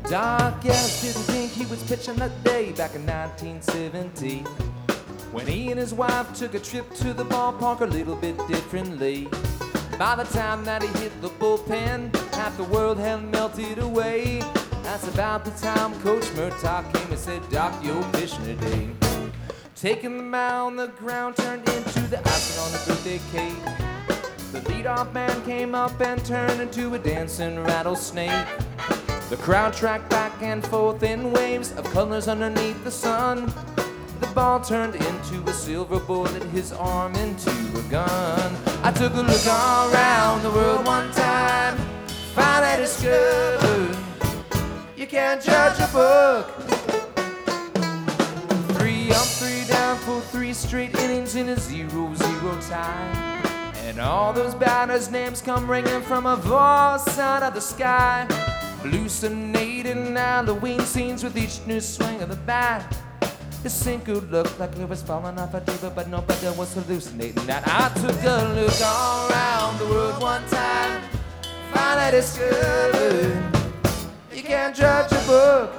Doc Ellis didn't think he was pitching that day back in 1970, when he and his wife took a trip to the ballpark a little bit differently. By the time that he hit the bullpen, half the world had melted away. That's about the time Coach Murtaugh came and said, Doc, you're pitching today. Taking the mound, the ground turned into the icing on the birthday cake. The leadoff man came up and turned into a dancing rattlesnake. The crowd tracked back and forth in waves of colors underneath the sun. The ball turned into a silver bullet, his arm into a gun. I took a look all around the world one time, finally discovered you can't judge a book. 3 up, 3 down for 3 straight innings in a 0-0 tie. And all those batters' names come ringing from a voice out of the sky. Hallucinating Halloween scenes with each new swing of the bat. The sinker looked like it was falling off a table, but nobody was hallucinating that. I took a look all around the world one time, finally discovered you can't judge a book.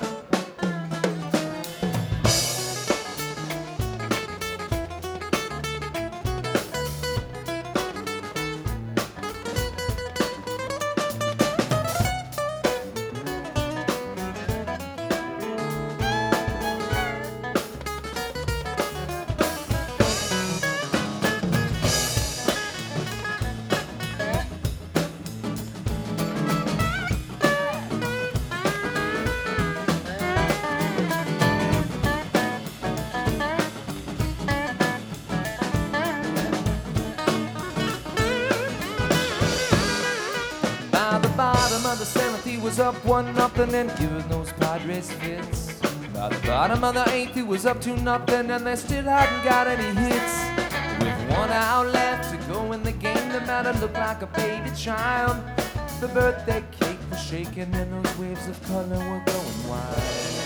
Of the 7th, he was up 1-0 and giving those Padres fits. By the bottom of the 8th, he was up 2-0 and they still hadn't got any hits. With 1 out left to go in the game, the matter looked like a baby child. The birthday cake was shaking and those waves of color were going wild.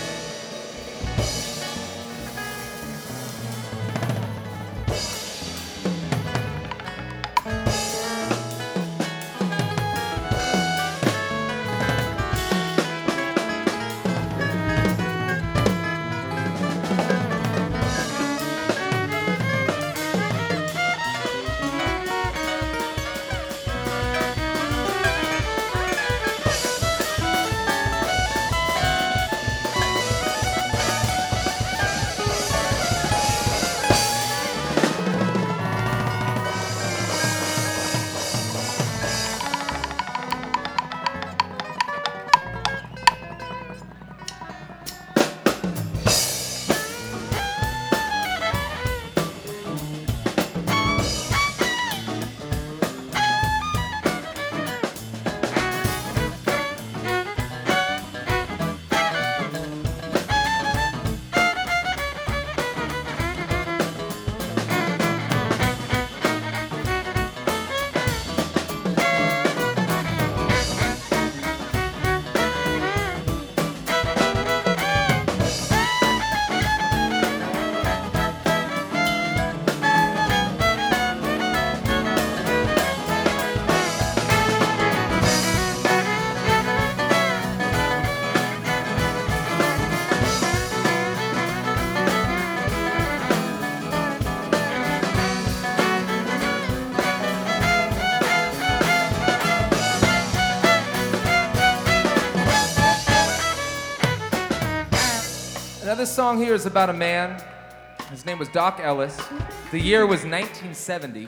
Now this song here is about a man. His name was Doc Ellis. The year was 1970. It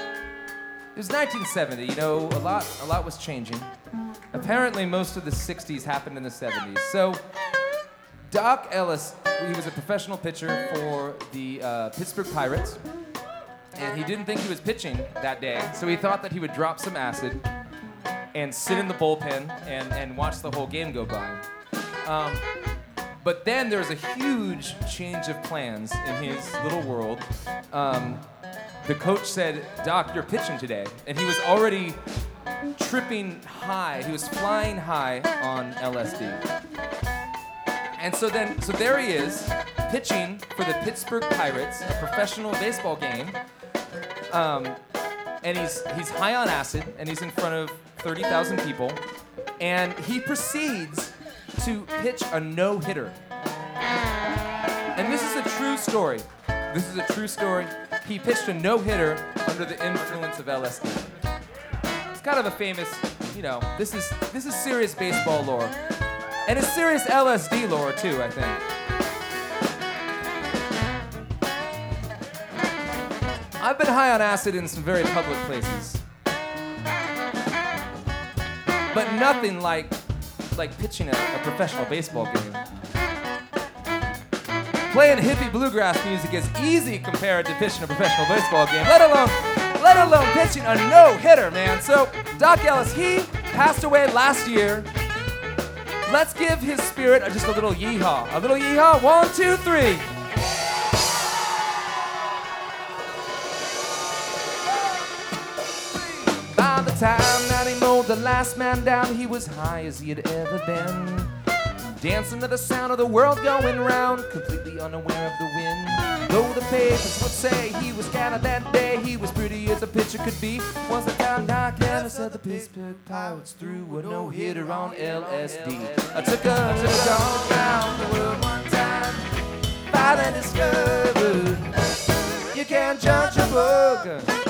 was 1970. You know, a lot was changing. Apparently, most of the 60s happened in the 70s. So, Doc Ellis, he was a professional pitcher for the Pittsburgh Pirates, and he didn't think he was pitching that day, so he thought that he would drop some acid and sit in the bullpen and watch the whole game go by. But then there was a huge change of plans in his little world. The coach said, Doc, you're pitching today. And he was already tripping high. He was flying high on LSD. And so there he is, pitching for the Pittsburgh Pirates, a professional baseball game. And he's high on acid, and he's in front of 30,000 people. And he proceeds to pitch a no-hitter. And this is a true story. This is a true story. He pitched a no-hitter under the influence of LSD. It's kind of a famous, you know, this is serious baseball lore. And it's serious LSD lore too, I think. I've been high on acid in some very public places. But nothing like pitching a professional baseball game. Playing hippie bluegrass music is easy compared to pitching a professional baseball game, let alone pitching a no-hitter, man. So, Doc Ellis, he passed away last year. Let's give his spirit just a little yeehaw. A little yeehaw, 1, 2, 3. By the time that he mowed the last man down, he was high as he had ever been. Dancing to the sound of the world going round, completely unaware of the wind. Though the papers would say he was kind of that day, he was pretty as a pitcher could be. Once the time Doc Ellis said the Pittsburgh Pirates threw a no-hitter on LSD. I took a dog around the world one time, finally discovered you can't judge a book